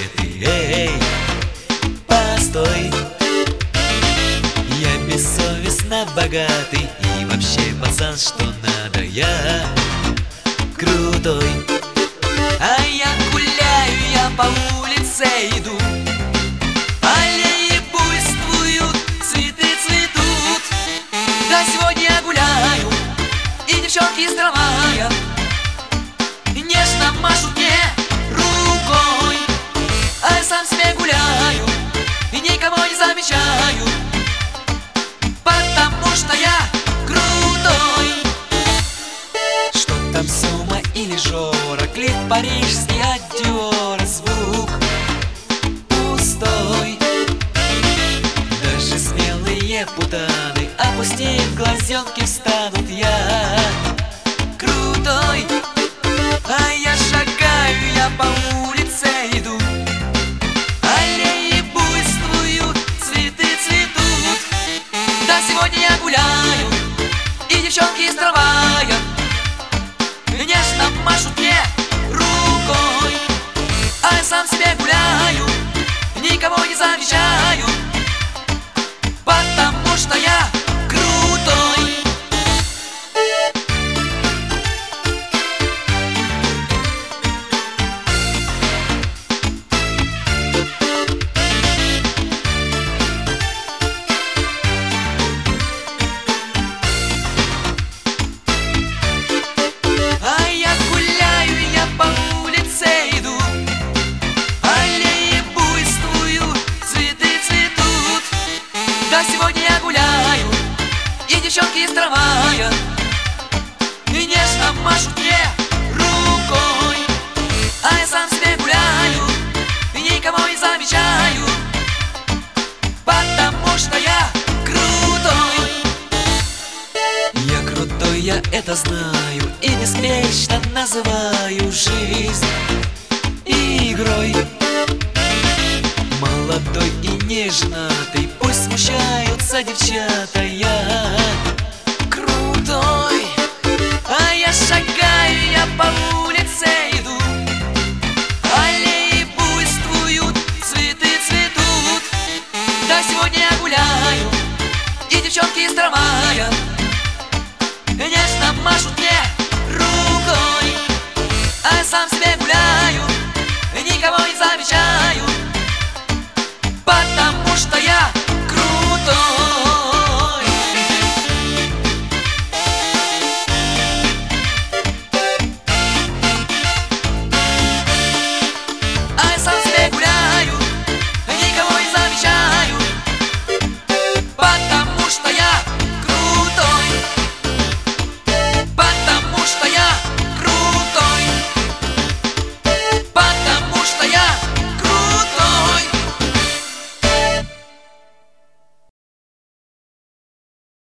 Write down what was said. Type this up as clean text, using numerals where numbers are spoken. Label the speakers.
Speaker 1: цветы. Эй, постой, я бессовестно богатый и вообще пацан, что надо, я крутой. А я гуляю, я по улице иду, аллеи буйствуют, цветы цветут. Да сегодня я гуляю, и девчонки из трамвая нежно машут мне рукой, а я сам себе гуляю и никого не замечаю, потому что я крутой. Что там Сума или Жора, клип парижский от Диора, звук пустой. Даже смелые путаны, опустив глазенки, встанут. Я крутой. А я шагаю, я по улице иду, аллеи буйствуют, цветы цветут. Да сегодня я гуляю, и девчонки из трамвая нежно машут мне рукой, а я сам себе гуляю, никого не замечаю, потому что я крутой. Сегодня я гуляю, и девчонки из трамвая и нежно машут мне рукой, а я сам себе гуляю и никого не замечаю, потому что я крутой. Я крутой, я это знаю, и беспечно называю жизнь игрой. Молодой и нежнатый, пусть смущаются девчата.